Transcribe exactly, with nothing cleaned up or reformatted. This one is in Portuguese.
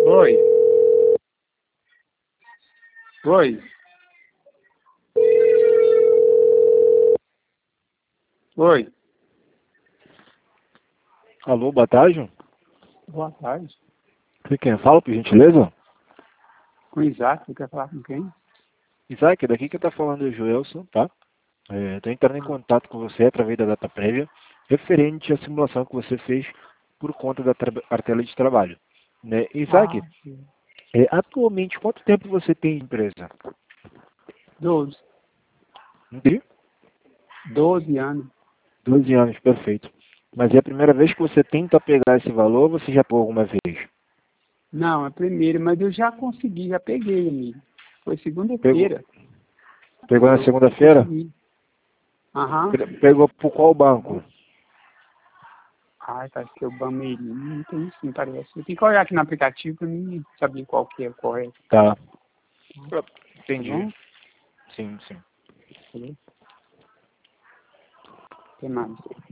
Oi. Oi. Oi. Alô, boa tarde. Boa tarde. Você quem fala, por gentileza? Com Isaac, você quer falar com quem? Isaac, daqui que tá falando é o Joelson, tá? Estou entrando em contato com você através da data prévia, referente à simulação que você fez por conta da tra- cartela de trabalho. Né? Isaac, Ah, sim. é, atualmente, quanto tempo você tem em empresa? doze. Entendi? doze anos. doze anos, perfeito. Mas é a primeira vez que você tenta pegar esse valor ou você já pegou alguma vez? Não, é a primeira, mas eu já consegui, já peguei, amigo. Foi Pegou, segunda-feira. pegou na Eu segunda-feira? consegui. Aham. Pe- Pegou por qual banco? Ai, parece que é o Bameirinho. Não tem sim, parece. Eu tenho que olhar aqui no aplicativo pra mim saber qual que é o correto. Tá. Tá Entendi. bom? Sim, sim. Beleza? Até mais.